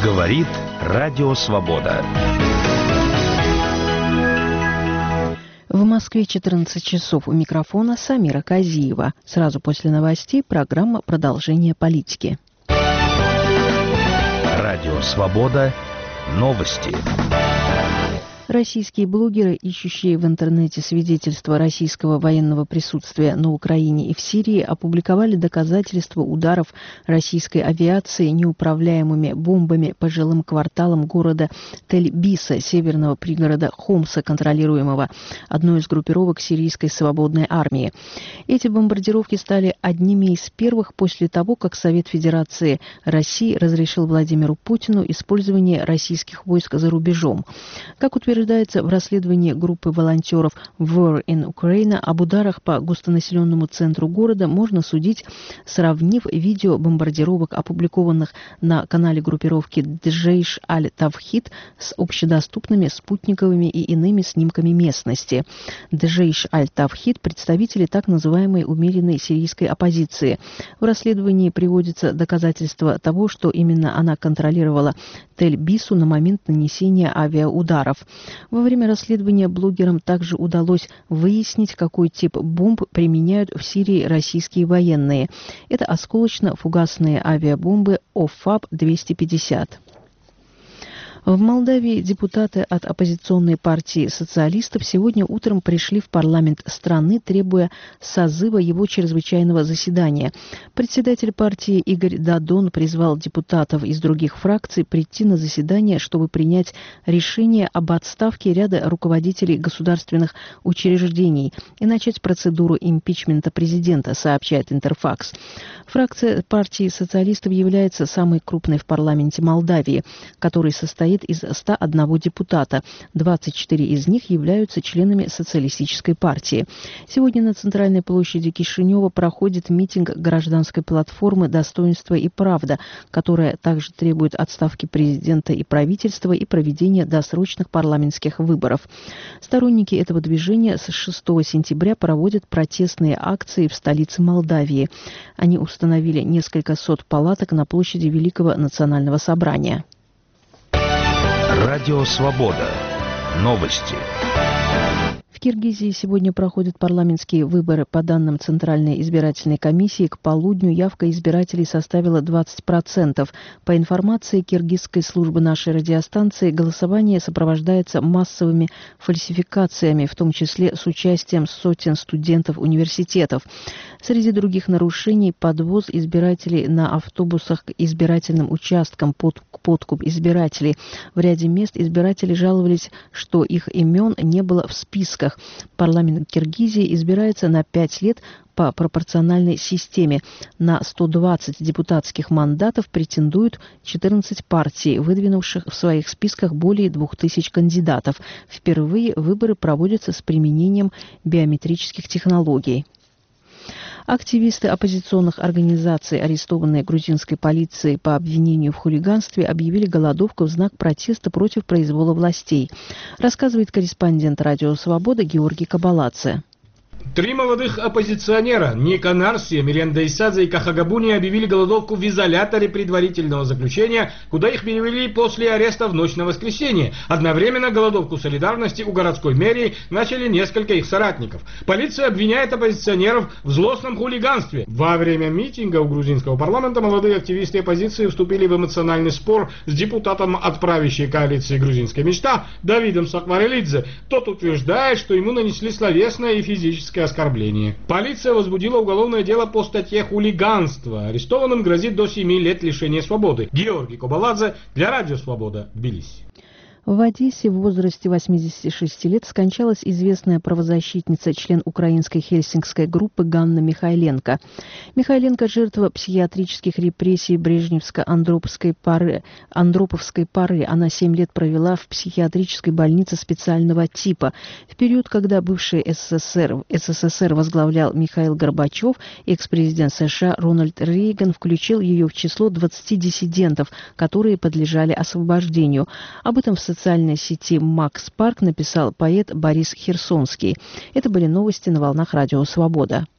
Говорит Радио Свобода. В Москве 14 часов. У микрофона Самира Казиева. Сразу после новостей программа «Продолжение политики». Радио Свобода. Новости. Российские блогеры, ищущие в интернете свидетельства российского военного присутствия на Украине и в Сирии, опубликовали доказательства ударов российской авиации неуправляемыми бомбами по жилым кварталам города Тель-Биса, северного пригорода Хомса, контролируемого одной из группировок сирийской свободной армии. Эти бомбардировки стали одними из первых после того, как Совет Федерации России разрешил Владимиру Путину использование российских войск за рубежом. Как утверждается в расследовании группы волонтеров War in Ukraine, об ударах по густонаселенному центру города можно судить, сравнив видео бомбардировок, опубликованных на канале группировки Джейш аль-Тавхид, с общедоступными спутниковыми и иными снимками местности. Джейш аль-Тавхид – представители так называемой умеренной сирийской оппозиции. В расследовании приводятся доказательства того, что именно она контролировала Тель-Бису на момент нанесения авиаударов. Во время расследования блогерам также удалось выяснить, какой тип бомб применяют в Сирии российские военные. Это осколочно-фугасные авиабомбы ОФАБ-250. В Молдавии депутаты от оппозиционной партии социалистов сегодня утром пришли в парламент страны, требуя созыва его чрезвычайного заседания. Председатель партии Игорь Дадон призвал депутатов из других фракций прийти на заседание, чтобы принять решение об отставке ряда руководителей государственных учреждений и начать процедуру импичмента президента, сообщает Интерфакс. Фракция партии социалистов является самой крупной в парламенте Молдавии, который состоит из 101 депутата. 24 из них являются членами социалистической партии. Сегодня на центральной площади Кишинева проходит митинг гражданской платформы «Достоинство и правда», которая также требует отставки президента и правительства и проведения досрочных парламентских выборов. Сторонники этого движения с 6 сентября проводят протестные акции в столице Молдавии. Они установили несколько сот палаток на площади Великого национального собрания. Радио Свобода. Новости. В Киргизии сегодня проходят парламентские выборы. По данным Центральной избирательной комиссии, к полудню явка избирателей составила 20%. По информации киргизской службы нашей радиостанции, голосование сопровождается массовыми фальсификациями, в том числе с участием сотен студентов университетов. Среди других нарушений – подвоз избирателей на автобусах к избирательным участкам, подкуп избирателей. В ряде мест избиратели жаловались, что их имен не было в списках. Парламент Киргизии избирается на 5 лет по пропорциональной системе. На 120 депутатских мандатов претендуют 14 партий, выдвинувших в своих списках более 2000 кандидатов. Впервые выборы проводятся с применением биометрических технологий. Активисты оппозиционных организаций, арестованные грузинской полицией по обвинению в хулиганстве, объявили голодовку в знак протеста против произвола властей. Рассказывает корреспондент Радио Свобода Георгий Кабаладзе. 3 молодых оппозиционера Ника Нарси, Миренда Исадзе и Кахагабуни объявили голодовку в изоляторе предварительного заключения, куда их перевели после ареста в ночь на воскресенье. Одновременно голодовку солидарности у городской мэрии начали несколько их соратников. Полиция обвиняет оппозиционеров в злостном хулиганстве. Во время митинга у грузинского парламента молодые активисты оппозиции вступили в эмоциональный спор с депутатом от правящей коалиции «Грузинская мечта» Давидом Сакварелидзе. Тот утверждает, что ему нанесли словесное и физическое оскорбление. Полиция возбудила уголовное дело по статье «Хулиганство». Арестованным грозит до 7 лет лишения свободы. Георгий Кабаладзе для Радио Свобода, Тбилиси. В Одессе в возрасте 86 лет скончалась известная правозащитница, член украинской хельсинкской группы Ганна Михайленко. Михайленко – жертва психиатрических репрессий Брежневско-Андроповской поры. Она 7 лет провела в психиатрической больнице специального типа. В период, когда бывший СССР возглавлял Михаил Горбачев, экс-президент США Рональд Рейган включил ее в число 20 диссидентов, которые подлежали освобождению. Об этом в социальной сети Макс Парк написал поэт Борис Херсонский. Это были новости на волнах Радио Свобода.